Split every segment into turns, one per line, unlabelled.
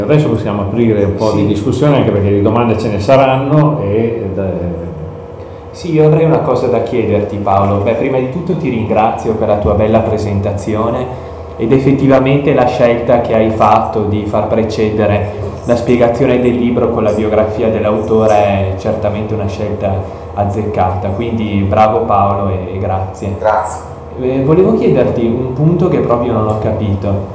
Adesso possiamo aprire un po' di discussione, anche perché di domande ce ne saranno.
Sì, io avrei una cosa da chiederti, Paolo. Prima di tutto ti ringrazio per la tua bella presentazione ed effettivamente la scelta che hai fatto di far precedere la spiegazione del libro con la biografia dell'autore è certamente una scelta azzeccata, quindi bravo Paolo e grazie.
Grazie.
Volevo chiederti un punto che proprio non ho capito.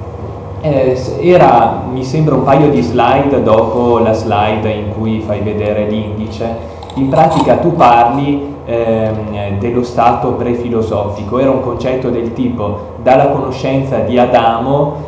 Mi sembra un paio di slide dopo la slide in cui fai vedere l'indice. In pratica tu parli dello stato prefilosofico. Era un concetto del tipo: dalla conoscenza di Adamo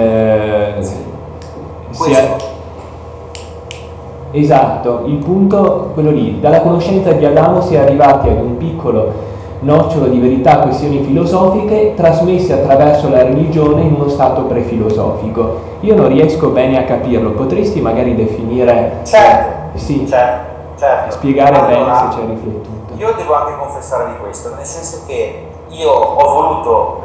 esatto, il punto quello lì, dalla conoscenza di Adamo si è arrivati ad un piccolo nocciolo di verità, questioni filosofiche trasmesse attraverso la religione in uno stato prefilosofico. Io non riesco bene a capirlo, potresti magari definire?
Certo,
sì,
certo.
Spiegare bene se ci hai riflettuto.
Io devo anche confessare di questo, nel senso che io ho voluto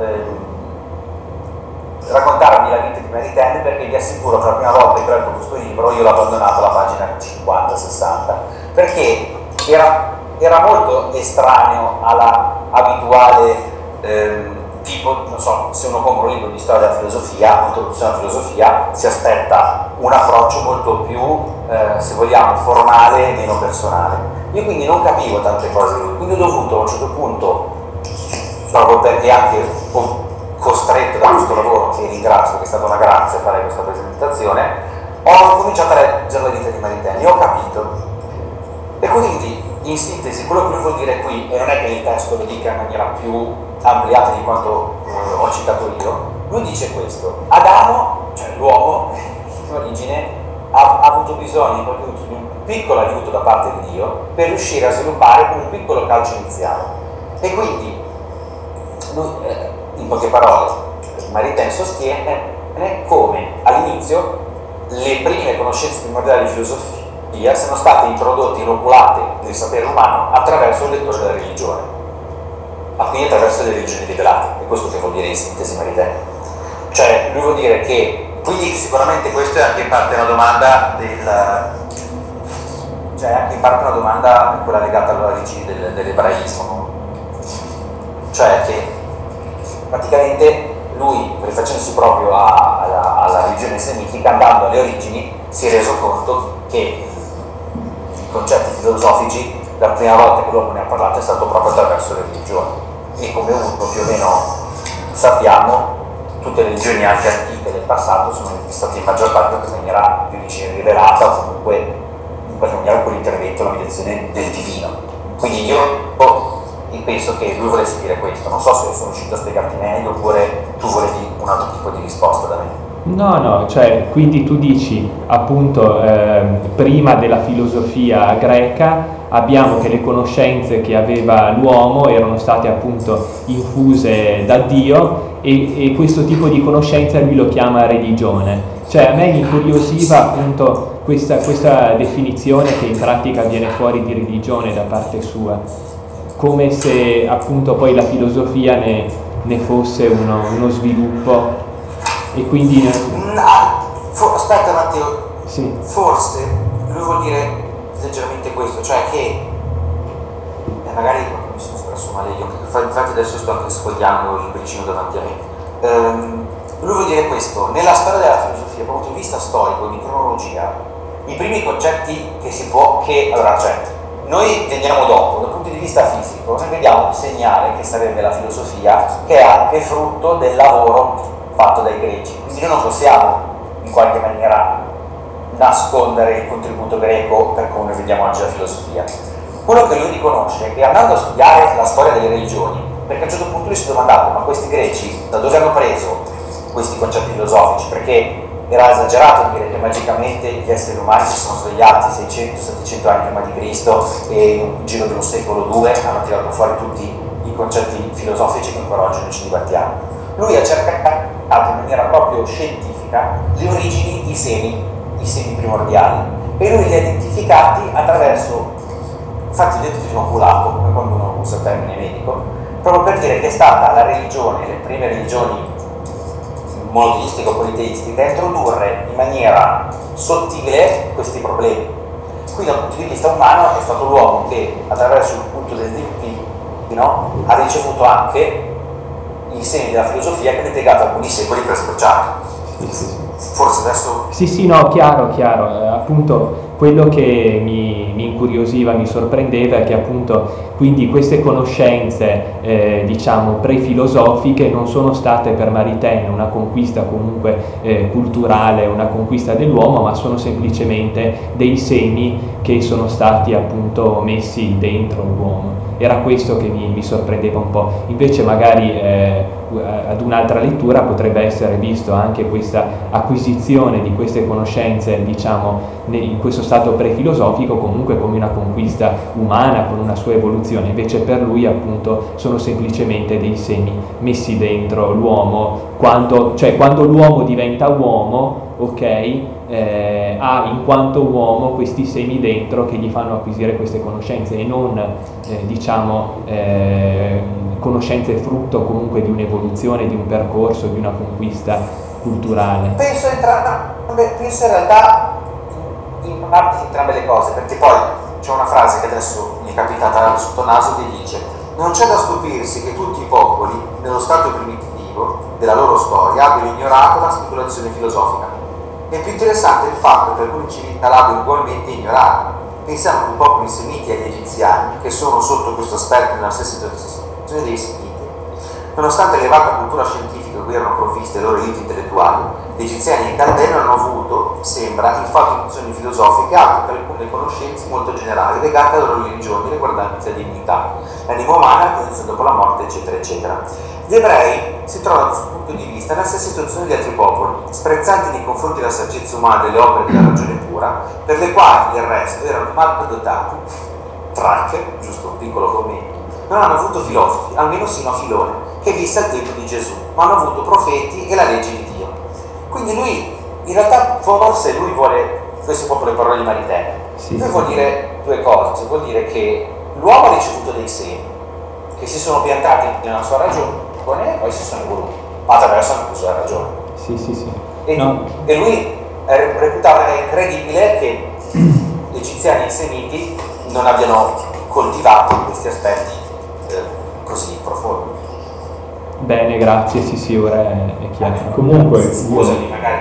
raccontarvi la vita di Maritain, perché vi assicuro che la prima volta che ho letto questo libro io l'ho abbandonato alla pagina 50-60, perché era molto estraneo alla abituale tipo, non so, se uno compra un libro di storia della filosofia, introduzione alla filosofia, si aspetta un approccio molto più, se vogliamo, formale e meno personale. Io quindi non capivo tante cose, quindi ho dovuto a un certo punto, proprio perché anche costretto da questo lavoro, che ringrazio, che è stata una grazia fare questa presentazione, ho cominciato a leggere la vita di Maritain e ho capito. E quindi, in sintesi, quello che lui vuol dire qui, e non è che il testo lo dica in maniera più ampliata di quanto ho citato io, lui dice questo: Adamo, cioè l'uomo, in origine, ha avuto bisogno di un piccolo aiuto da parte di Dio per riuscire a sviluppare un piccolo calcio iniziale. E quindi, lui, in poche parole, Maritain sostiene come all'inizio le prime conoscenze primordiali di filosofia siano state introdotte, inoculate nel sapere umano attraverso il lettore della religione, quindi attraverso le religioni rivelate. È questo che vuol dire in sintesi Maritain. Cioè, lui vuol dire che, quindi sicuramente questo è anche in parte una domanda quella legata alle origini dell'ebraismo, cioè che praticamente lui, rifacendosi proprio alla religione semitica, andando alle origini, si è reso conto che i concetti filosofici, la prima volta che l'uomo ne ha parlato è stato proprio attraverso le religioni, e come più o meno sappiamo, tutte le religioni anche antiche del passato sono state in maggior parte in maniera più rivelata, o comunque in qualche maniera con l'intervento, la mediazione del divino. Quindi io penso che lui volesse dire questo. Non so se sono riuscito a spiegarti meglio, oppure tu volevi un altro tipo di risposta da me.
No, cioè, quindi tu dici appunto prima della filosofia greca abbiamo che le conoscenze che aveva l'uomo erano state appunto infuse da Dio, e questo tipo di conoscenza lui lo chiama religione. Cioè, a me mi incuriosiva appunto questa definizione che in pratica viene fuori di religione da parte sua, come se appunto poi la filosofia ne fosse uno sviluppo. E quindi
aspetta Matteo,
sì.
Forse lui vuol dire leggermente questo, cioè che magari mi sono espresso male io, infatti adesso sto anche sfogliando il libricino davanti a me. Lui vuol dire questo: nella storia della filosofia, dal punto di vista storico, di cronologia, i primi concetti noi veniamo dopo, dal punto di vista fisico, noi vediamo un segnale che sarebbe la filosofia, che è anche frutto del lavoro fatto dai greci, quindi noi non possiamo in qualche maniera nascondere il contributo greco per come vediamo oggi la filosofia. Quello che lui riconosce è che, andando a studiare la storia delle religioni, perché a un certo punto lui si è domandato: ma questi greci da dove hanno preso questi concetti filosofici? Perché era esagerato dire che magicamente gli esseri umani si sono svegliati 600-700 anni prima di Cristo e in un giro dello secolo II hanno tirato fuori tutti i concetti filosofici che ancora oggi noi ci dibattiamo. Lui ha cercato in maniera proprio scientifica le origini, i semi primordiali, e lui li ha identificati attraverso, infatti detto inoculato, come quando uno usa il termine medico, proprio per dire che è stata la religione, le prime religioni monoteistica o politeistica, è introdurre in maniera sottile questi problemi. Quindi dal punto di vista umano è stato l'uomo che attraverso il culto del divino ha ricevuto anche i segni della filosofia che ne è legato alcuni secoli per sbocciare. Forse adesso...
Sì, no, chiaro. Appunto, quello che mi incuriosiva, mi sorprendeva è che appunto quindi queste conoscenze diciamo pre-filosofiche non sono state per Maritain una conquista comunque culturale, una conquista dell'uomo, ma sono semplicemente dei semi che sono stati appunto messi dentro l'uomo. Era questo che mi sorprendeva un po'. Invece magari ad un'altra lettura potrebbe essere visto anche questa acquisizione di queste conoscenze, diciamo, in questo stato prefilosofico comunque come una conquista umana, con una sua evoluzione. Invece per lui appunto sono semplicemente dei semi messi dentro l'uomo, quando l'uomo diventa uomo, ok, ha in quanto uomo questi semi dentro che gli fanno acquisire queste conoscenze e non conoscenze frutto comunque di un'evoluzione, di un percorso, di una conquista culturale.
Penso in realtà in parte entrambe le cose, perché poi c'è una frase che adesso mi è capitata sotto naso che dice: non c'è da stupirsi che tutti i popoli nello stato primitivo della loro storia abbiano ignorato la speculazione filosofica. È più interessante il fatto che alcune civiltà l'abbiano ugualmente ignorata. Pensiamo che i popoli semiti e gli egiziani, che sono sotto questo aspetto nella stessa situazione dei semiti, nonostante l'elevata cultura scientifica cui erano provviste le loro elite intellettuali, gli egiziani e i caldei non hanno avuto, sembra, infatti nozioni filosofiche altro che alcune conoscenze molto generali legate alle loro religioni riguardanti la divinità, l'anima umana, la condizione dopo la morte, eccetera, eccetera. Gli ebrei si trovano da questo punto di vista nella stessa situazione di altri popoli, sprezzanti nei confronti della saggezza umana delle opere della ragione pura, per le quali del resto erano mal dotati, giusto un piccolo commento, non hanno avuto filosofi, almeno sino a Filone, che visse al tempo di Gesù, ma hanno avuto profeti e la legge di Dio. Quindi lui, in realtà, forse lui vuole, queste sono proprio le parole di Maritain, lui vuol dire due cose, vuol dire che l'uomo ha ricevuto dei segni, che si sono piantati nella sua ragione, e poi si sono evoluti, attraverso l'uso della ragione.
Sì.
E lui reputava incredibile che gli egiziani e i semiti non abbiano coltivato questi aspetti così profondi.
Bene, grazie, sì, ora è chiaro.
Comunque,
scusami, magari.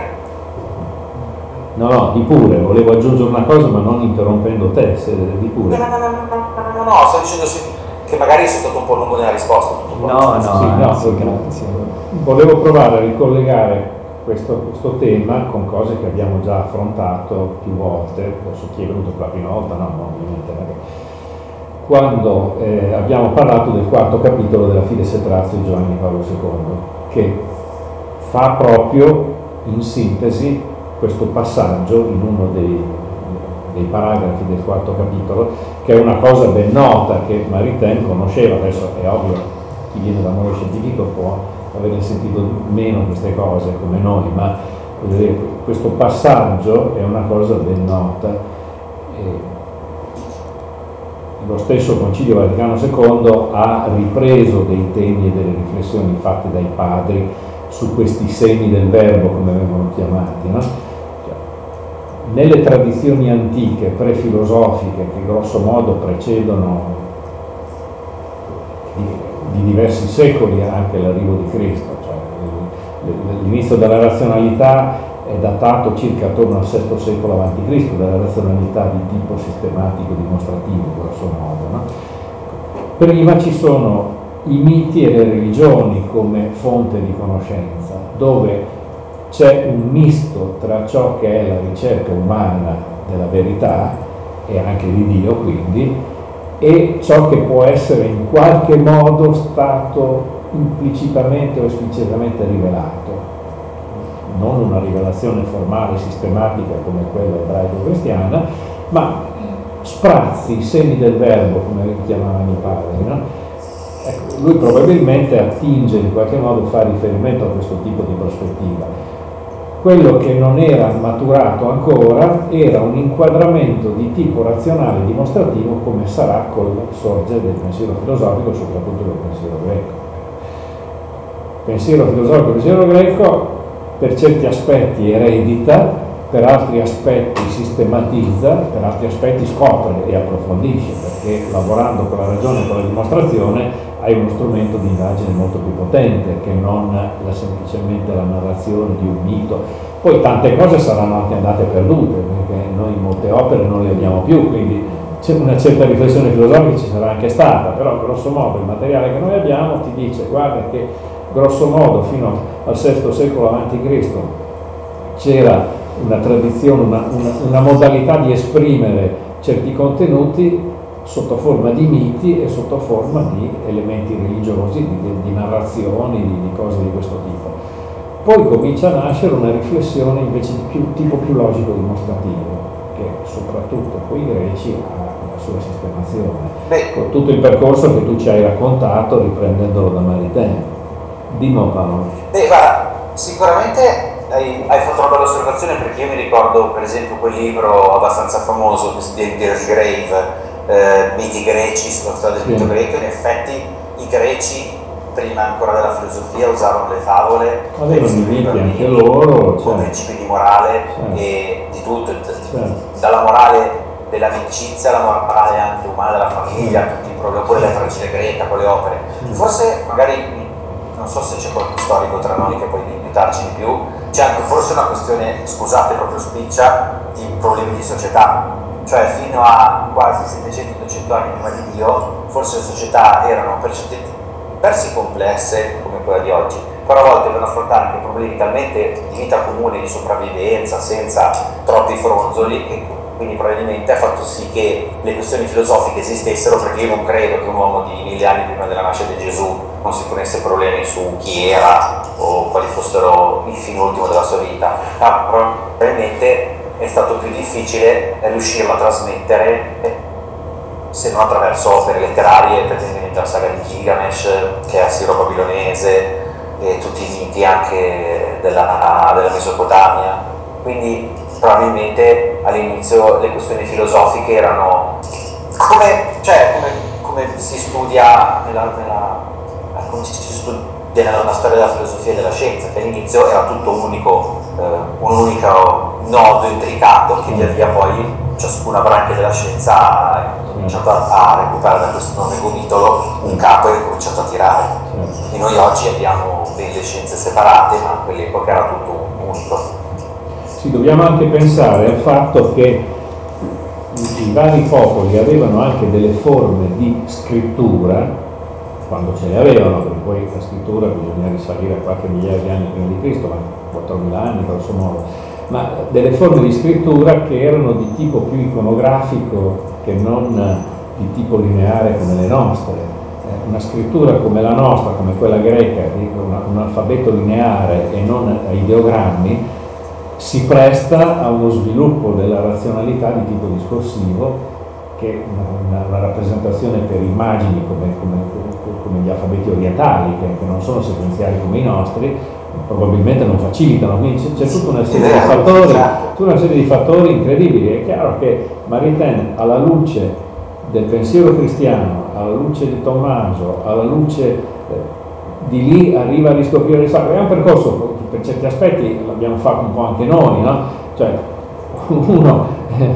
No, di pure, volevo aggiungere una cosa ma non interrompendo te, se di pure.
No, sto dicendo che magari sono stato un po' lungo nella risposta.
Grazie.
Volevo provare a ricollegare questo tema con cose che abbiamo già affrontato più volte. Adesso chi è venuto per la prima volta? No, ovviamente. Quando abbiamo parlato del quarto capitolo della Fides et Ratio di Giovanni Paolo II, che fa proprio in sintesi questo passaggio in uno dei paragrafi del quarto capitolo, che è una cosa ben nota che Maritain conosceva. Adesso è ovvio, chi viene dal mondo scientifico può avere sentito meno queste cose come noi, ma questo passaggio è una cosa ben nota. Lo stesso Concilio Vaticano II ha ripreso dei temi e delle riflessioni fatte dai padri su questi semi del verbo, come vengono chiamati, no? Nelle tradizioni antiche, prefilosofiche, che grosso modo precedono di diversi secoli anche l'arrivo di Cristo, cioè l'inizio della razionalità è datato circa attorno al VI secolo a.C., della razionalità di tipo sistematico dimostrativo, grosso modo, no? Prima ci sono i miti e le religioni come fonte di conoscenza, dove c'è un misto tra ciò che è la ricerca umana della verità e anche di Dio, quindi, e ciò che può essere in qualche modo stato implicitamente o esplicitamente rivelato. Non una rivelazione formale, sistematica come quella ebraico-cristiana, ma sprazzi, semi del verbo, come chiamavano i padri, no? Ecco, lui probabilmente attinge, in qualche modo fa riferimento a questo tipo di prospettiva. Quello che non era maturato ancora era un inquadramento di tipo razionale dimostrativo, come sarà col sorgere del pensiero filosofico, soprattutto del pensiero greco. Pensiero filosofico, pensiero greco per certi aspetti eredita, per altri aspetti sistematizza, per altri aspetti scopre e approfondisce, perché lavorando con la ragione e con la dimostrazione hai uno strumento di indagine molto più potente che non semplicemente la narrazione di un mito. Poi tante cose saranno anche andate perdute, perché noi molte opere non le abbiamo più, quindi c'è una certa riflessione filosofica ci sarà anche stata, però grosso modo il materiale che noi abbiamo ti dice, guarda che grosso modo fino al VI secolo a.C. c'era una tradizione, una modalità di esprimere certi contenuti sotto forma di miti e sotto forma di elementi religiosi, di narrazioni, di cose di questo tipo. Poi comincia a nascere una riflessione invece di tipo più logico-dimostrativo, che soprattutto con i greci ha la sua sistemazione, con tutto il percorso che tu ci hai raccontato riprendendolo da Maritain. Dimmi Paolo.
Guarda, sicuramente hai fatto una bella osservazione, perché io mi ricordo per esempio quel libro abbastanza famoso di There's Grave, miti greci sulla storia del mito greco. In effetti i greci prima ancora della filosofia usavano le favole,
avevano i miti anche loro,
con principi di morale e di tutto, dalla morale dell'amicizia alla morale anche umana della famiglia, tutti i problemi, pure la tragicità greca con le opere. Forse magari non so se c'è qualche storico tra noi che può aiutarci di più, c'è anche forse una questione, scusate proprio spiccia, di problemi di società, cioè fino a quasi 700-800 anni prima di Dio forse le società erano per certi versi complesse come quella di oggi, però a volte devono affrontare anche problemi talmente di vita comune, di sopravvivenza, senza troppi fronzoli, che quindi probabilmente ha fatto sì che le questioni filosofiche esistessero, perché io non credo che un uomo di 1000 anni prima della nascita di Gesù non si ponesse problemi su chi era o quali fossero il fine ultimo della sua vita, ma probabilmente è stato più difficile riuscirlo a trasmettere se non attraverso opere letterarie, per esempio la saga di Gilgamesh, che è assiro-babilonese, e tutti i miti anche della Mesopotamia. Quindi probabilmente all'inizio le questioni filosofiche erano come si studia come si studia nella storia della filosofia e della scienza, che all'inizio era tutto un unico nodo intricato, che via via poi ciascuna branca della scienza ha cominciato a recuperare da questo nome gomitolo un capo e ha cominciato a tirare. E noi oggi abbiamo delle scienze separate, ma a quell'epoca era tutto unico.
Sì, dobbiamo anche pensare al fatto che i vari popoli avevano anche delle forme di scrittura, quando ce le avevano, perché poi la scrittura bisogna risalire a qualche migliaia di anni prima di Cristo, ma 4.000 anni grosso modo, ma delle forme di scrittura che erano di tipo più iconografico che non di tipo lineare come le nostre. Una scrittura come la nostra, come quella greca, un alfabeto lineare e non a ideogrammi, si presta a uno sviluppo della razionalità di tipo discorsivo, che una rappresentazione per immagini come gli alfabeti orientali, che non sono sequenziali come i nostri, probabilmente non facilitano. Quindi c'è tutta una serie di fattori incredibili. È chiaro che Maritain, alla luce del pensiero cristiano, alla luce di Tommaso, alla luce di lì arriva a riscoprire il sacro. È un percorso, per certi aspetti l'abbiamo fatto un po' anche noi, no? Cioè uno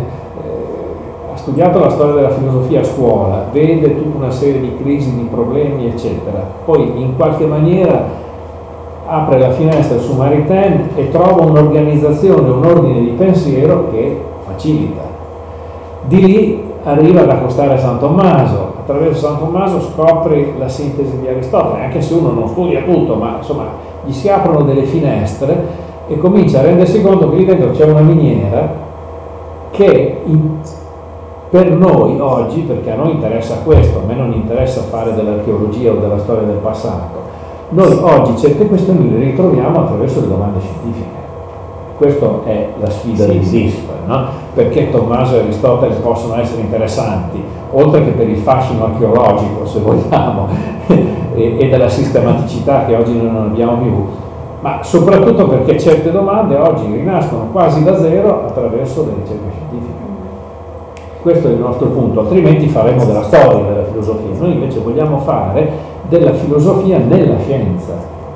ha studiato la storia della filosofia a scuola, vede tutta una serie di crisi, di problemi eccetera, poi in qualche maniera apre la finestra su Maritain e trova un'organizzazione, un ordine di pensiero che facilita. Di lì arriva ad accostare a San Tommaso, attraverso San Tommaso scopre la sintesi di Aristotele, anche se uno non studia tutto, ma insomma gli si aprono delle finestre e comincia a rendersi conto che lì dentro c'è una miniera che per noi oggi, perché a noi interessa questo, a me non interessa fare dell'archeologia o della storia del passato, noi oggi certe questioni le ritroviamo attraverso le domande scientifiche. Questa è la sfida del DISF, no? Perché Tommaso e Aristotele possono essere interessanti, oltre che per il fascino archeologico, se vogliamo, e della sistematicità che oggi noi non abbiamo più, ma soprattutto perché certe domande oggi rinascono quasi da zero attraverso le ricerche scientifiche. Questo è il nostro punto, altrimenti faremo della storia della filosofia. Noi invece vogliamo fare della filosofia nella scienza,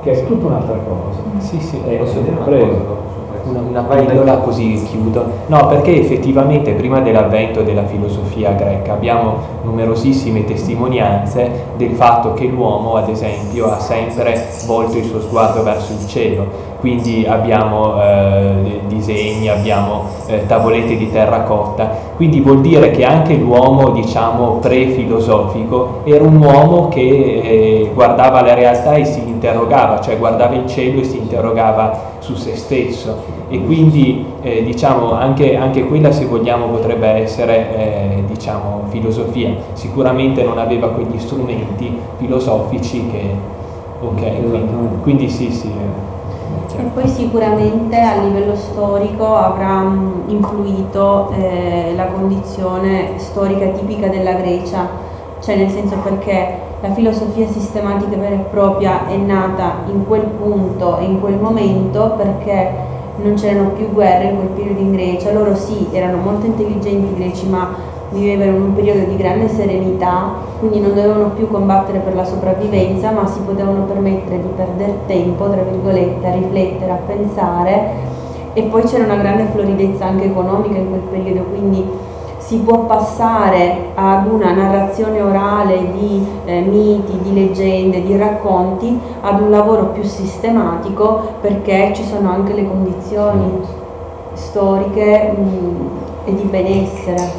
che è tutta un'altra cosa.
Sì,
Posso dire una
prego.
cosa?
Una pillola così chiudo. No, perché effettivamente prima dell'avvento della filosofia greca abbiamo numerosissime testimonianze del fatto che l'uomo, ad esempio, ha sempre volto il suo sguardo verso il cielo. Quindi abbiamo disegni, abbiamo tavolette di terracotta, quindi vuol dire che anche l'uomo, diciamo, pre-filosofico era un uomo che guardava la realtà e si interrogava, cioè guardava il cielo e si interrogava su se stesso, e quindi diciamo anche quella, se vogliamo, potrebbe essere diciamo filosofia. Sicuramente non aveva quegli strumenti filosofici che quindi sì.
E poi sicuramente a livello storico avrà influito la condizione storica tipica della Grecia, cioè nel senso, perché la filosofia sistematica vera e propria è nata in quel punto e in quel momento, perché non c'erano più guerre in quel periodo in Grecia. Loro sì, erano molto intelligenti i greci, ma vivevano in un periodo di grande serenità, quindi non dovevano più combattere per la sopravvivenza, ma si potevano permettere di perdere tempo, tra virgolette, a riflettere, a pensare. E poi c'era una grande floridezza anche economica in quel periodo, quindi si può passare ad una narrazione orale di miti, di leggende, di racconti, ad un lavoro più sistematico, perché ci sono anche le condizioni storiche e di benessere.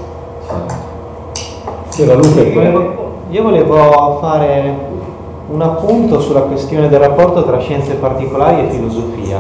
Io volevo fare un appunto sulla questione del rapporto tra scienze particolari e filosofia,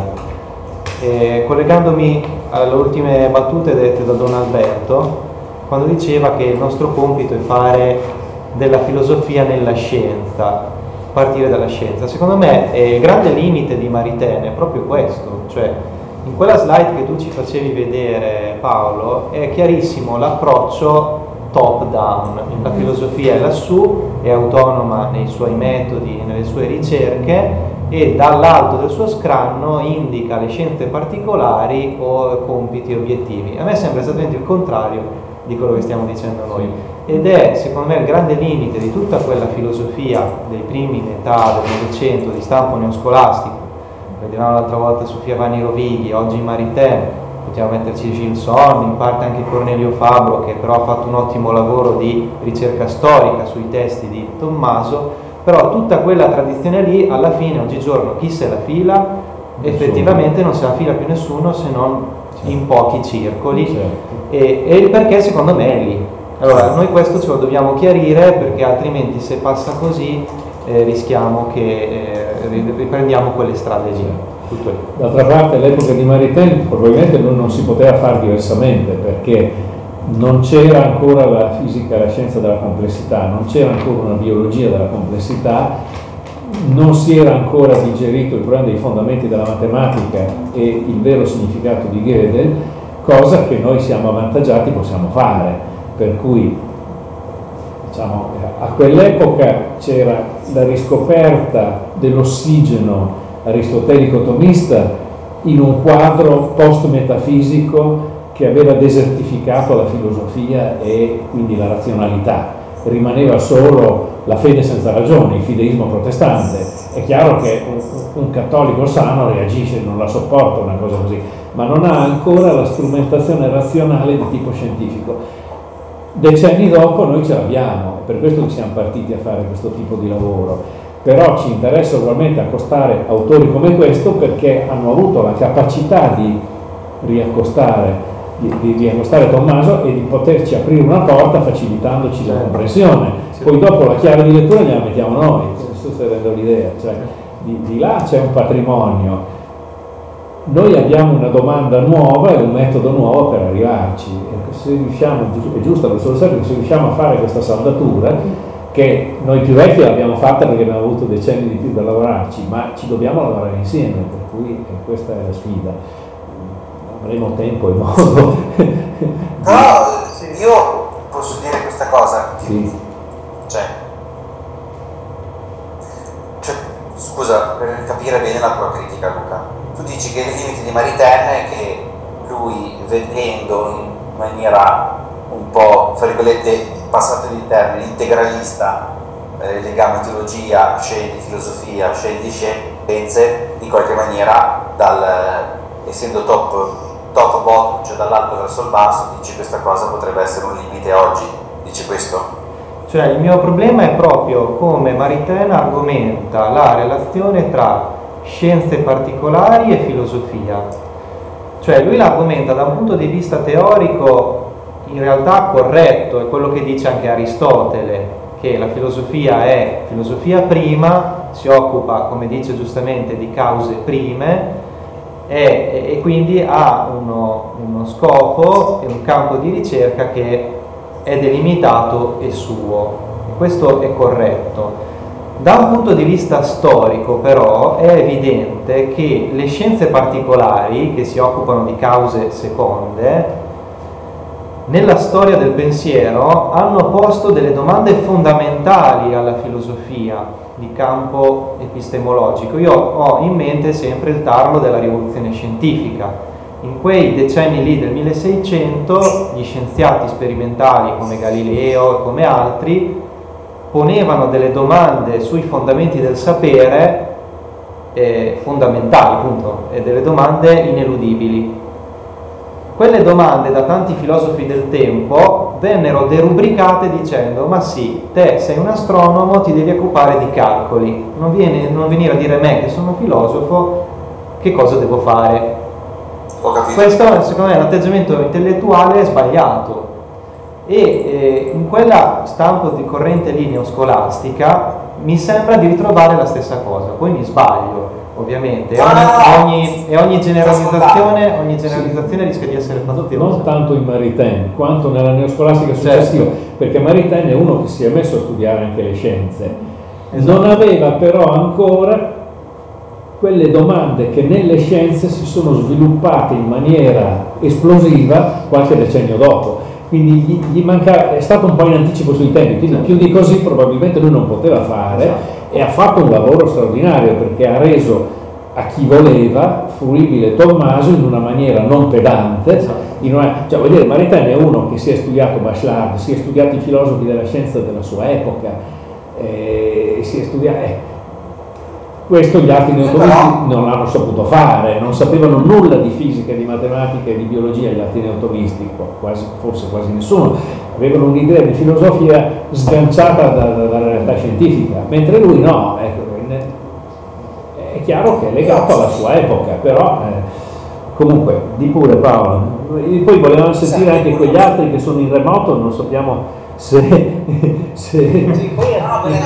collegandomi alle ultime battute dette da Don Alberto, quando diceva che il nostro compito è fare della filosofia nella scienza, partire dalla scienza. Secondo me il grande limite di Maritain è proprio questo, cioè in quella slide che tu ci facevi vedere, Paolo, è chiarissimo l'approccio top down. La filosofia è lassù, è autonoma nei suoi metodi, nelle sue ricerche, e dall'alto del suo scranno indica le scienze particolari o compiti e obiettivi. A me sembra esattamente il contrario di quello che stiamo dicendo noi, ed è secondo me il grande limite di tutta quella filosofia dei primi metà del Novecento di stampo neoscolastico. Vedevamo l'altra volta Sofia Vanni Rovighi, oggi Maritain, possiamo metterci Gilson, in parte anche Cornelio Fabro, che però ha fatto un ottimo lavoro di ricerca storica sui testi di Tommaso. Però tutta quella tradizione lì, alla fine, oggigiorno, chi se la fila? Effettivamente non se la fila più nessuno, se non in pochi circoli, e il perché secondo me è lì. Allora noi questo ce lo dobbiamo chiarire, perché altrimenti se passa così rischiamo che riprendiamo quelle strade lì. Tutto lì.
D'altra parte all'epoca di Maritain probabilmente non si poteva fare diversamente, perché non c'era ancora la fisica, la scienza della complessità, non c'era ancora una biologia della complessità, non si era ancora digerito il problema dei fondamenti della matematica e il vero significato di Gödel, cosa che noi siamo avvantaggiati, possiamo fare. Per cui diciamo, a quell'epoca c'era la riscoperta dell'ossigeno aristotelico-tomista in un quadro post-metafisico che aveva desertificato la filosofia e quindi la razionalità. Rimaneva solo la fede senza ragione, il fideismo protestante. È chiaro che un cattolico sano reagisce, non la sopporta una cosa così, ma non ha ancora la strumentazione razionale di tipo scientifico. Decenni dopo noi ce l'abbiamo, per questo che siamo partiti a fare questo tipo di lavoro. Però ci interessa ugualmente accostare autori come questo, perché hanno avuto la capacità di riaccostare Tommaso e di poterci aprire una porta facilitandoci la comprensione. Poi dopo la chiave di lettura gliela mettiamo noi, questo si rende l'idea, cioè di là c'è un patrimonio. Noi abbiamo una domanda nuova e un metodo nuovo per arrivarci, e se riusciamo, è giusto, lo so sempre, se riusciamo a fare questa saldatura, che noi più vecchi l'abbiamo fatta perché abbiamo avuto decenni di più da lavorarci, ma ci dobbiamo lavorare insieme, per cui questa è la sfida. Avremo tempo e modo.
Però io posso dire questa cosa.
Sì.
Cioè, scusa, per capire bene la tua critica, Luca. Tu dici che il limite di Maritain è che lui, vedendo in maniera un po', fra virgolette, passato il termine, integralista, legame teologia, scendi filosofia, scendi scienze, in qualche maniera, essendo top bottom, cioè dall'alto verso il basso, dice questa cosa potrebbe essere un limite oggi, dice questo.
Cioè il mio problema è proprio come Maritain argomenta la relazione tra scienze particolari e filosofia. Cioè lui la argomenta da un punto di vista teorico in realtà corretto, è quello che dice anche Aristotele, che la filosofia è filosofia prima, si occupa, come dice giustamente, di cause prime e quindi ha uno scopo e un campo di ricerca che è delimitato e suo. Questo è corretto. Da un punto di vista storico però è evidente che le scienze particolari che si occupano di cause seconde nella storia del pensiero hanno posto delle domande fondamentali alla filosofia di campo epistemologico. Io ho in mente sempre il tarlo della rivoluzione scientifica. In quei decenni lì del 1600 gli scienziati sperimentali come Galileo e come altri ponevano delle domande sui fondamenti del sapere fondamentali, appunto, e delle domande ineludibili. Quelle domande da tanti filosofi del tempo vennero derubricate dicendo: ma sì, te sei un astronomo, ti devi occupare di calcoli, non venire a dire a me che sono filosofo che cosa devo fare. Questo secondo me è un atteggiamento intellettuale sbagliato e in quella stampo di corrente lì neoscolastica mi sembra di ritrovare la stessa cosa, poi mi sbaglio ovviamente, ogni generalizzazione rischia di essere fastidiosa.
Non tanto in Maritain quanto nella neoscolastica successiva, certo. Perché Maritain è uno che si è messo a studiare anche le scienze, esatto. Non aveva però ancora quelle domande che nelle scienze si sono sviluppate in maniera esplosiva qualche decennio dopo, quindi gli mancava, è stato un po' in anticipo sui tempi, quindi più di così probabilmente lui non poteva fare, esatto. E ha fatto un lavoro straordinario perché ha reso a chi voleva fruibile Tommaso in una maniera non pedante, esatto. Cioè vuol dire, Maritain è uno che si è studiato Bachelard, si è studiato i filosofi della scienza della sua epoca, si è studiato questo gli altri neotomisti non l'hanno saputo fare, non sapevano nulla di fisica, di matematica e di biologia gli altri neotomisti, forse quasi nessuno, avevano un'idea di filosofia sganciata dalla realtà scientifica, mentre lui no, è chiaro che è legato alla sua epoca, però comunque di pure Paolo. E poi volevamo sentire anche quegli altri che sono in remoto, non sappiamo se...
Sì, poi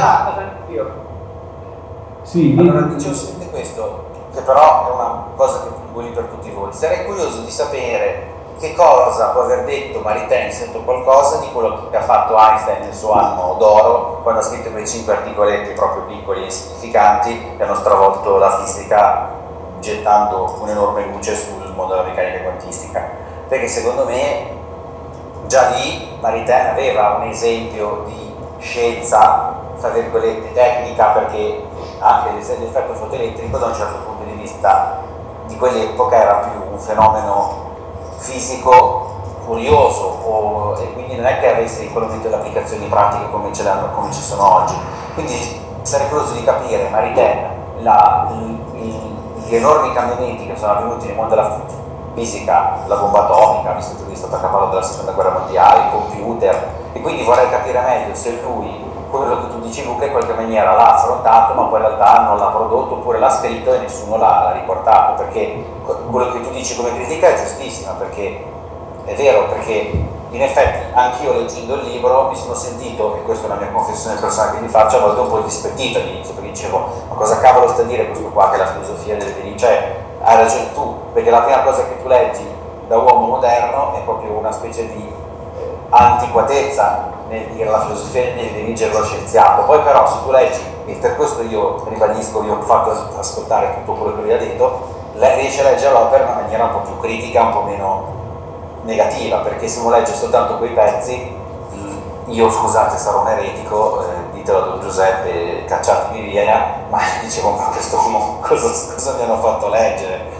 Sì,
allora dicevo sempre questo, che però è una cosa che vuoi per tutti voi. Sarei curioso di sapere che cosa può aver detto Maritain, sento qualcosa di quello che ha fatto Einstein nel suo anno d'oro, quando ha scritto quei 5 articoletti proprio piccoli e insignificanti che hanno stravolto la fisica gettando un'enorme luce sul mondo della meccanica quantistica. Perché secondo me già lì Maritain aveva un esempio di scienza, tra virgolette, tecnica, perché anche l'effetto fotoelettrico da un certo punto di vista di quell'epoca era più un fenomeno fisico curioso e quindi non è che avesse in quel momento le applicazioni pratiche come ci sono oggi. Quindi sarei curioso di capire Maritain gli enormi cambiamenti che sono avvenuti nel mondo della fisica, la bomba atomica, visto che lui è stato a cavallo della seconda guerra mondiale, i computer, e quindi vorrei capire meglio se lui quello che tu dici Luca in qualche maniera l'ha affrontato ma poi in realtà non l'ha prodotto oppure l'ha scritto e nessuno l'ha riportato, perché quello che tu dici come critica è giustissima, perché è vero, perché in effetti anch'io leggendo il libro mi sono sentito, e questa è una mia confessione personale che mi faccio, a volte un po' dispettito all'inizio, perché dicevo ma cosa cavolo sta a dire questo qua che è la filosofia delle derive, cioè hai ragione tu, perché la prima cosa che tu leggi da uomo moderno è proprio una specie di antiquatezza nel dire la filosofia e nel dirigere lo scienziato. Poi però se tu leggi, e per questo io ribadisco, io ho fatto ascoltare tutto quello che lui ha detto, riesce a leggere l'opera in una maniera un po' più critica, un po' meno negativa, perché se uno legge soltanto quei pezzi, io scusate sarò un eretico, ditelo a Don Giuseppe, cacciatemi via, ma dicevo ma questo cosa mi hanno fatto leggere?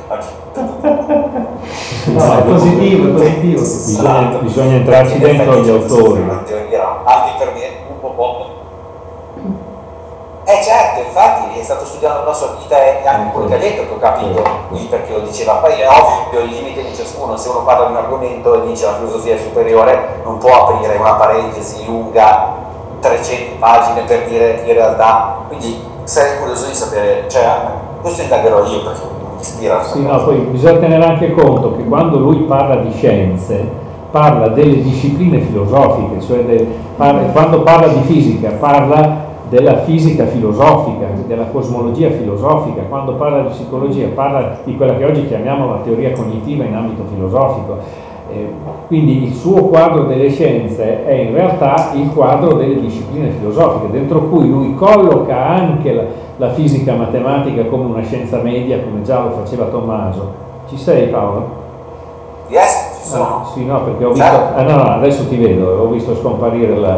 No, è positivo,
bisogna entrarci dentro gli autori.
Anche per me un po' poco. Certo, infatti è stato studiando la sua vita e anche quello che ha detto, che ho capito il perché lo diceva. Poi è ovvio il limite di ciascuno, se uno parla di un argomento e dice la filosofia è superiore, non può aprire una parentesi lunga 300 pagine per dire in realtà, quindi sarei curioso di sapere, cioè questo indagherò io perché mi ispira.
Sì, no, poi bisogna tenere anche conto che quando lui parla di scienze parla delle discipline filosofiche, cioè quando parla di fisica parla della fisica filosofica, della cosmologia filosofica, quando parla di psicologia parla di quella che oggi chiamiamo la teoria cognitiva in ambito filosofico. Quindi il suo quadro delle scienze è in realtà il quadro delle discipline filosofiche, dentro cui lui colloca anche la fisica matematica come una scienza media, come già lo faceva Tommaso. Ci sei, Paolo?
Yes, ci sono.
Sì, no, perché ho visto... no, adesso ti vedo, ho visto scomparire la...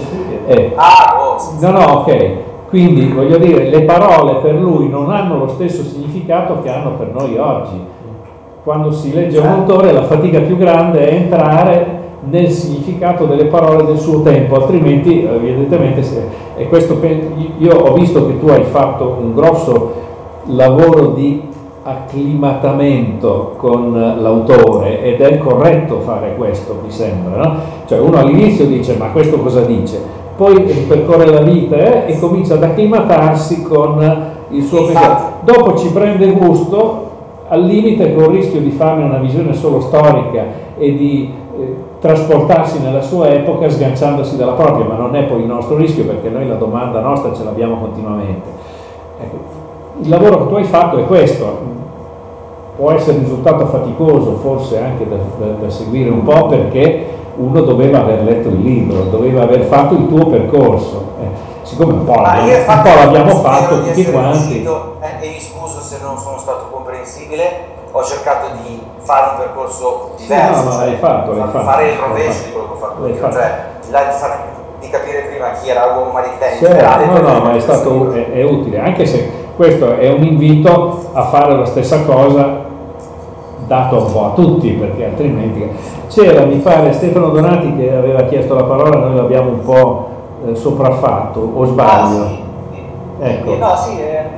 No, ok. Quindi, voglio dire, le parole per lui non hanno lo stesso significato che hanno per noi oggi. Quando si legge un autore, la fatica più grande è entrare nel significato delle parole del suo tempo, altrimenti, evidentemente, e questo, io ho visto che tu hai fatto un grosso lavoro di acclimatamento con l'autore ed è corretto fare questo, mi sembra, no? Cioè uno all'inizio dice ma questo cosa dice, poi percorre la vita e comincia ad acclimatarsi con il suo pensiero, dopo ci prende gusto, al limite con il rischio di farne una visione solo storica e di trasportarsi nella sua epoca sganciandosi dalla propria, ma non è poi il nostro rischio perché noi la domanda nostra ce l'abbiamo continuamente. Ecco, il lavoro che tu hai fatto è questo, può essere risultato faticoso forse anche da seguire un po' perché uno doveva aver letto il libro, doveva aver fatto il tuo percorso, siccome un po' l'abbiamo fatto tutti quanti.
E mi scuso se non sono stato comprensibile, ho cercato di fare un percorso diverso,
no, l'hai fatto.
Fare il rovescio di quello che ho fatto io, cioè di capire prima chi era l'uomo Maritain in generale.
No, ma è utile, anche se questo è un invito a fare la stessa cosa dato un po' a tutti, perché altrimenti c'era, mi pare, Stefano Donati che aveva chiesto la parola, noi l'abbiamo un po' sopraffatto, o sbaglio?
Sì.
Ecco.
No, sì,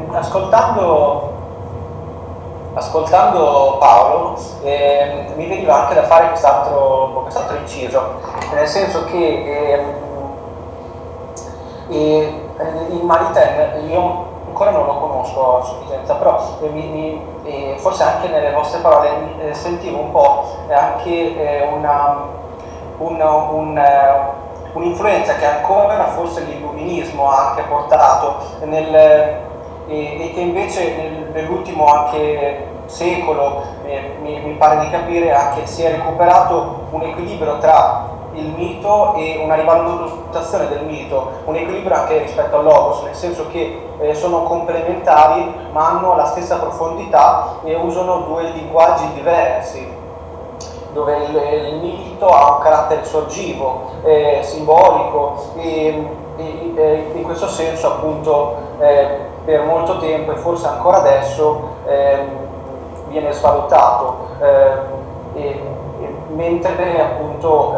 ascoltando Paolo mi veniva anche da fare quest'altro inciso, nel senso che il Maritain io ancora non lo conosco a sufficienza, però forse anche nelle vostre parole sentivo un po' anche un'influenza che ancora forse l'illuminismo ha anche portato e che invece nell'ultimo anche secolo mi pare di capire anche si è recuperato un equilibrio tra il mito e una rivalutazione del mito, un equilibrio anche rispetto al logos, nel senso che sono complementari ma hanno la stessa profondità e usano due linguaggi diversi, dove il mito ha un carattere sorgivo, simbolico e in questo senso appunto per molto tempo e forse ancora adesso viene svalutato, mentre appunto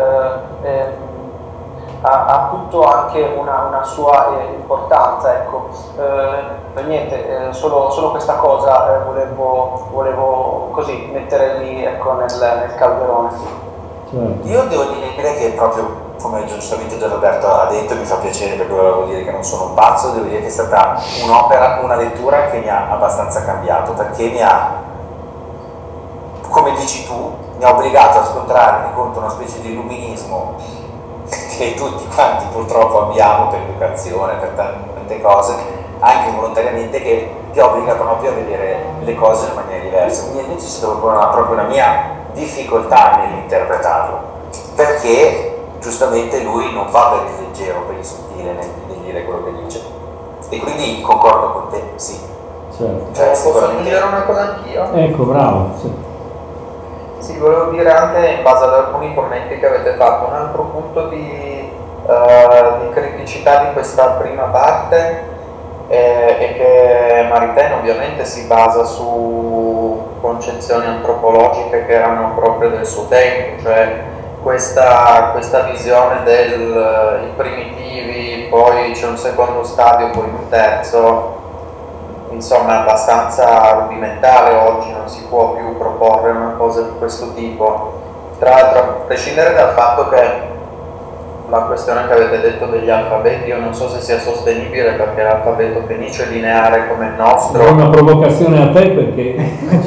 ha tutto anche una sua importanza, ecco. Niente, solo questa cosa volevo così mettere lì, ecco, nel calderone.
Certo.
Io devo dire che proprio come giustamente Gian Roberto ha detto, mi fa piacere perché volevo dire che non sono un pazzo, devo dire che è stata un'opera, una lettura che mi ha abbastanza cambiato, perché mi ha, come dici tu, mi ha obbligato a scontrarmi contro una specie di illuminismo che tutti quanti purtroppo abbiamo per educazione, per tante cose, anche volontariamente, che ti obbliga proprio a vedere le cose in maniera diversa. Quindi invece c'è stata proprio una mia difficoltà nell'interpretarlo, perché giustamente lui non va per il leggero, per il sottile nel dire quello che dice, e quindi concordo con te, sì.
Certo.
Cioè,
Posso dire una cosa anch'io?
Ecco, bravo.
Sì, volevo dire anche in base ad alcuni commenti che avete fatto, un altro punto di criticità di questa prima parte è che Maritain ovviamente si basa su concezioni antropologiche che erano proprie del suo tempo, cioè questa visione dei primitivi poi c'è un secondo stadio, poi un terzo, insomma è abbastanza rudimentale oggi, non si può più proporre una cosa di questo tipo. Tra l'altro, a prescindere dal fatto che la questione che avete detto degli alfabeti, io non so se sia sostenibile, perché l'alfabeto fenicio è lineare come il nostro.
È una provocazione a te perché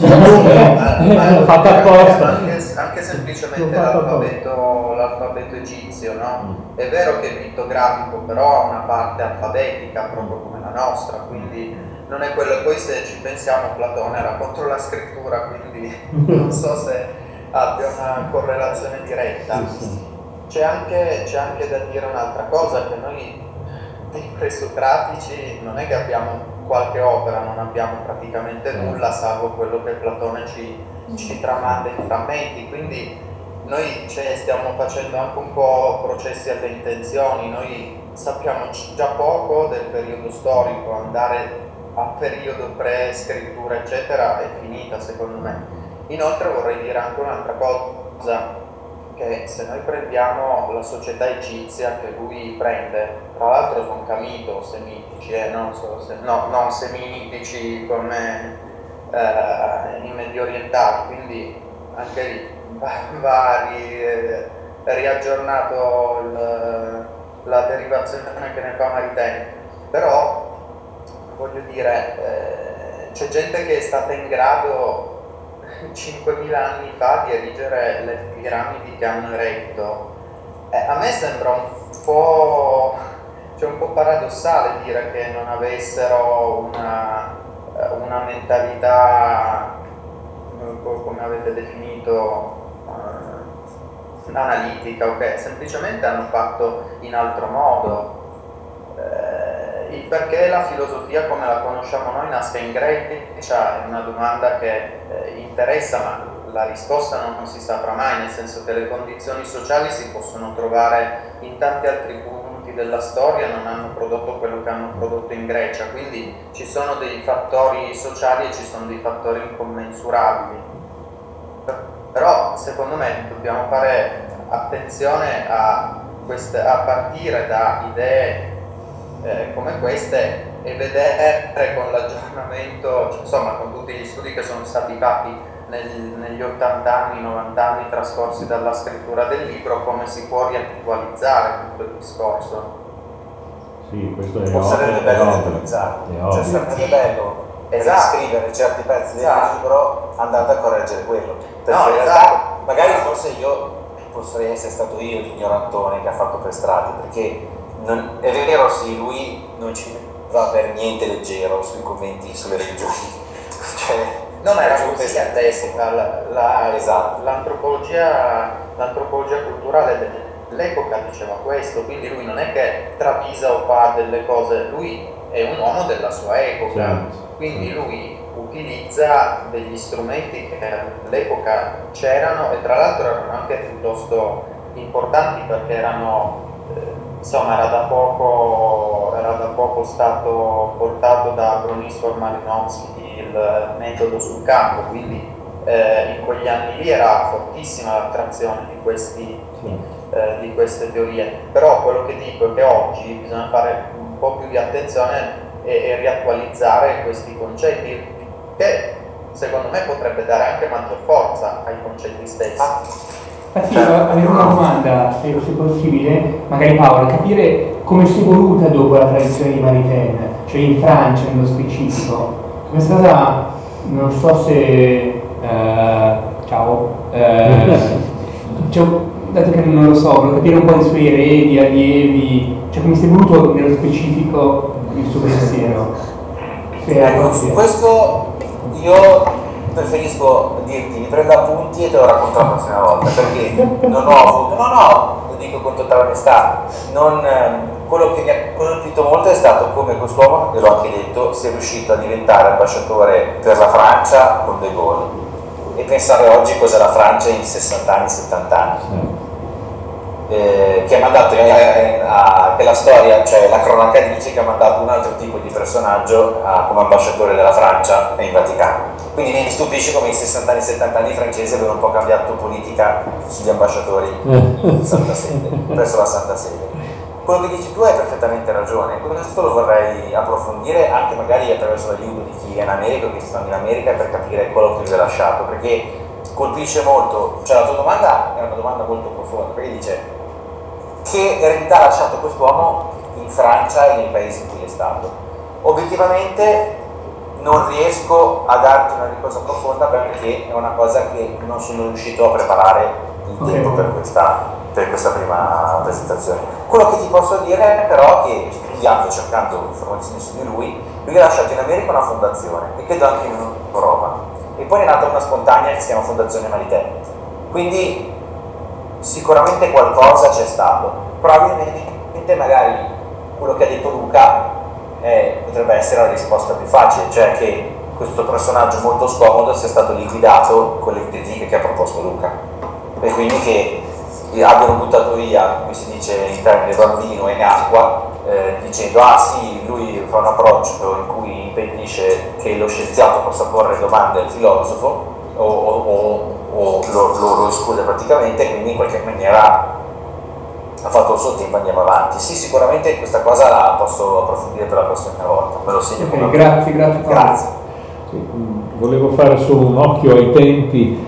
ma
fatta apposta.
Anche semplicemente l'alfabeto egizio, no? È vero che è pittografico, però ha una parte alfabetica proprio come la nostra, quindi non è quello. Poi se ci pensiamo, Platone era contro la scrittura, quindi non so se abbia una correlazione diretta. C'è anche da dire un'altra cosa, che noi dei presocratici non è che abbiamo qualche opera, non abbiamo praticamente nulla, salvo quello che Platone ci tramanda in frammenti, quindi noi stiamo facendo anche un po' processi alle intenzioni. Noi sappiamo già poco del periodo storico, andare al periodo pre-scrittura eccetera è finita secondo me. Inoltre vorrei dire anche un'altra cosa, che se noi prendiamo la società egizia che lui prende, tra l'altro sono camito semitici, non semitici come i medio orientali, quindi anche lì va riaggiornato la derivazione che ne fa Maritain. Però voglio dire, c'è gente che è stata in grado 5.000 anni fa di erigere le piramidi che hanno eretto. A me sembra un po' paradossale dire che non avessero una mentalità, come avete definito, analitica, ok? Semplicemente hanno fatto in altro modo. Il perché la filosofia come la conosciamo noi nasca in Grecia è una domanda che interessa, ma la risposta non si saprà mai, nel senso che le condizioni sociali si possono trovare in tanti altri punti della storia, non hanno prodotto quello che hanno prodotto in Grecia, quindi ci sono dei fattori sociali e ci sono dei fattori incommensurabili. Però secondo me dobbiamo fare attenzione a partire da idee come queste e vedere con l'aggiornamento, insomma con tutti gli studi che sono stati fatti negli 80 anni, 90 anni trascorsi dalla scrittura del libro, come si può riattualizzare tutto il discorso.
Sì, questo è
sarebbe bello riattualizzarlo, cioè sarebbe bello scrivere certi pezzi del libro andando a correggere quello, perché in realtà magari forse io potrei essere stato io l'ignorantone che ha fatto per strati, perché è vero, sì, lui non ci va per niente leggero sui commenti sulle religioni, cioè,
non era così all'epoca,
esatto.
l'antropologia culturale dell'epoca diceva questo, quindi lui non è che travisa o fa delle cose, lui è un uomo della sua epoca, quindi lui utilizza degli strumenti che all'epoca c'erano e tra l'altro erano anche piuttosto importanti, perché erano insomma era da poco stato portato da Bronislaw Malinowski il metodo sul campo, quindi in quegli anni lì era fortissima l'attrazione di queste teorie. Però quello che dico è che oggi bisogna fare un po' più di attenzione e riattualizzare questi concetti, che secondo me potrebbe dare anche maggior forza ai concetti stessi.
Infatti avevo una domanda, se possibile, magari Paolo, capire come si è evoluta dopo la tradizione di Maritain, cioè in Francia nello specifico. Questa cosa non so se dato che non lo so, volevo capire un po' dei suoi eredi, allievi, cioè come si è evoluto nello specifico il suo pensiero.
Su questo io preferisco dirti, mi prendo appunti e te lo racconto la prossima volta, perché non ho avuto, lo dico con totale onestà, quello che mi ha colpito molto è stato come quest'uomo, ve l'ho anche detto, sia riuscito a diventare ambasciatore per la Francia con De Gaulle, e pensare oggi cos'è la Francia in 60 anni, 70 anni. Che ha mandato che la storia, cioè la cronaca dice che ha mandato un altro tipo di personaggio come ambasciatore della Francia in Vaticano. Quindi mi stupisce come in 60 anni, 70 anni i francesi avevano un po' cambiato politica sugli ambasciatori presso la Santa Sede. quello che dici tu hai perfettamente ragione, questo lo vorrei approfondire anche magari attraverso l'aiuto di chi è in America o che sta in America per capire quello che vi ho lasciato, perché colpisce molto, cioè la tua domanda è una domanda molto profonda, perché dice che eredità ha lasciato quest'uomo in Francia e nei paesi in cui è stato. Obiettivamente non riesco a darti una risposta profonda perché è una cosa che non sono riuscito a preparare in tempo per questa prima presentazione. Quello che ti posso dire però è che studiando, cercando informazioni su di lui ha lasciato in America una fondazione e credo anche in Europa, e poi è nata una spontanea che si chiama Fondazione Maritain, quindi sicuramente qualcosa c'è stato. Probabilmente magari quello che ha detto Luca potrebbe essere la risposta più facile, cioè che questo personaggio molto scomodo sia stato liquidato con le critiche che ha proposto Luca, e quindi che abbiano buttato via, come si dice in termini bambino, in acqua, dicendo sì, lui fa un approccio in cui impedisce che lo scienziato possa porre domande al filosofo o lo esclude praticamente, e quindi in qualche maniera ha fatto il suo tempo, andiamo avanti. Sì, sicuramente questa cosa la posso approfondire per la prossima volta, me lo segno.
Okay, grazie.
Sì, volevo fare solo un occhio ai tempi,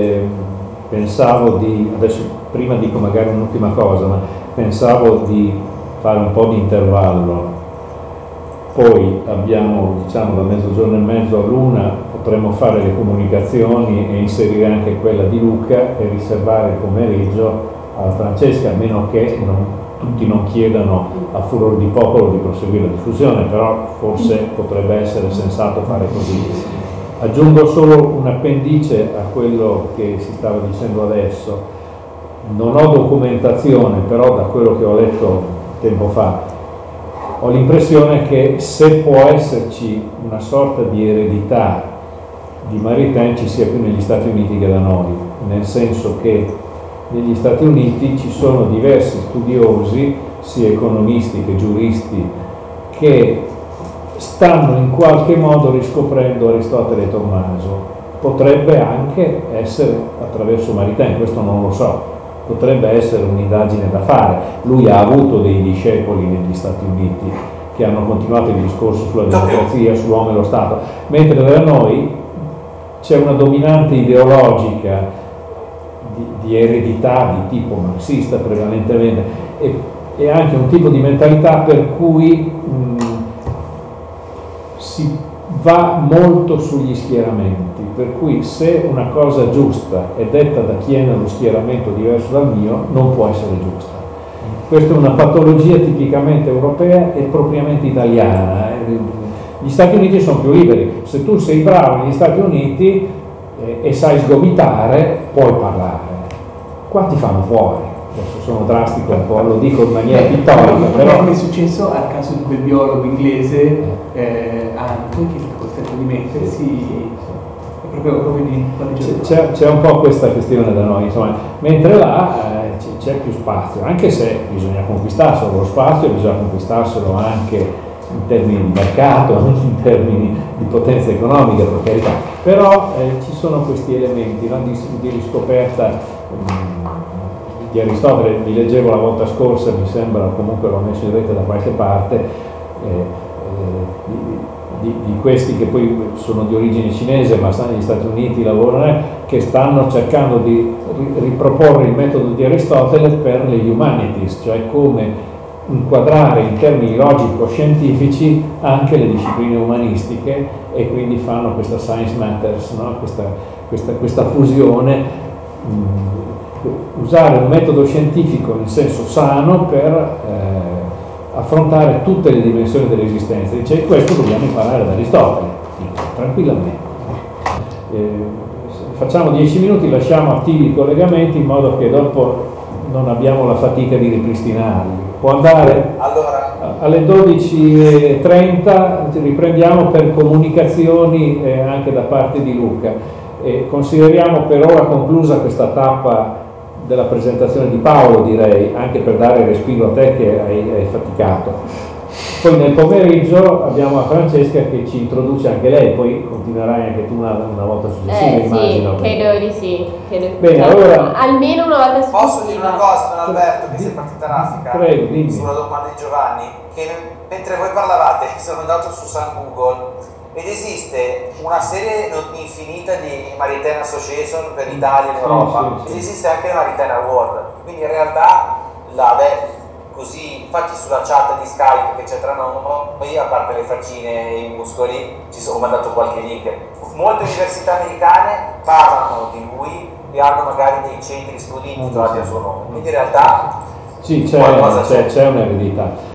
pensavo di, adesso prima dico magari un'ultima cosa, ma pensavo di fare un po' di intervallo, poi abbiamo, diciamo, da mezzogiorno e mezzo all'una potremmo fare le comunicazioni e inserire anche quella di Luca e riservare il pomeriggio a Francesca, a meno che tutti non chiedano a furor di popolo di proseguire la diffusione, però forse potrebbe essere sensato fare così. Aggiungo solo un appendice a quello che si stava dicendo adesso. Non ho documentazione, però da quello che ho letto tempo fa ho l'impressione che se può esserci una sorta di eredità di Maritain ci sia più negli Stati Uniti che da noi, nel senso che negli Stati Uniti ci sono diversi studiosi, sia economisti che giuristi, che stanno in qualche modo riscoprendo Aristotele e Tommaso. Potrebbe anche essere attraverso Maritain, questo non lo so, potrebbe essere un'indagine da fare. Lui ha avuto dei discepoli negli Stati Uniti che hanno continuato il discorso sulla democrazia, sull'uomo e lo Stato, mentre da noi c'è una dominante ideologica di eredità di tipo marxista prevalentemente e anche un tipo di mentalità per cui si va molto sugli schieramenti, per cui se una cosa giusta è detta da chi è nello schieramento diverso dal mio non può essere giusta. Questa è una patologia tipicamente europea e propriamente italiana. Gli Stati Uniti sono più liberi, se tu sei bravo negli Stati Uniti e sai sgomitare puoi parlare. Qua ti fanno fuori, adesso sono drastico un po', lo dico in maniera pittorica, però...
Come è successo al caso di quel biologo inglese, Hunt, che è stato costretto a dimettersi, proprio di
c'è un po' questa questione da noi, insomma, mentre là c'è più spazio, anche se bisogna conquistarselo lo spazio, bisogna conquistarselo anche in termini di mercato, in termini di potenza economica, per carità, però ci sono questi elementi, no, di riscoperta di Aristotele. Vi leggevo la volta scorsa, mi sembra, comunque l'ho messo in rete da qualche parte, di questi che poi sono di origine cinese ma stanno negli Stati Uniti, lavorano, che stanno cercando di riproporre il metodo di Aristotele per le humanities, cioè come inquadrare in termini logico-scientifici anche le discipline umanistiche, e quindi fanno questa science matters, no? questa fusione, usare un metodo scientifico in senso sano per affrontare tutte le dimensioni dell'esistenza. Dice, questo dobbiamo imparare da Aristotele, tranquillamente. Facciamo 10 minuti, lasciamo attivi i collegamenti in modo che dopo non abbiamo la fatica di ripristinarli. Può andare?
Allora,
alle 12:30 riprendiamo per comunicazioni anche da parte di Luca. Consideriamo per ora conclusa questa tappa della presentazione di Paolo, direi, anche per dare respiro a te che hai faticato. Poi nel pomeriggio abbiamo la Francesca che ci introduce anche lei, poi continuerai anche tu una volta successiva, immagino.
Sì, credo di sì.
Bene, allora...
Almeno una volta successiva.
Posso dire una cosa, Don Alberto, che sei partita raffica?
Prego, dimmi.
Sulla domanda di Giovanni, che mentre voi parlavate sono andato su San Google ed esiste una serie infinita di Maritime Association per l'Italia e l'Europa,
sì.
esiste anche Maritime Award, quindi in realtà così, infatti sulla chat di Skype che c'è tra noi, a parte le faccine e i muscoli, ho mandato qualche link. Molte università americane parlano di lui e hanno magari dei centri studi intitolati al suo nome, quindi in realtà
sì, c'è un'eredità.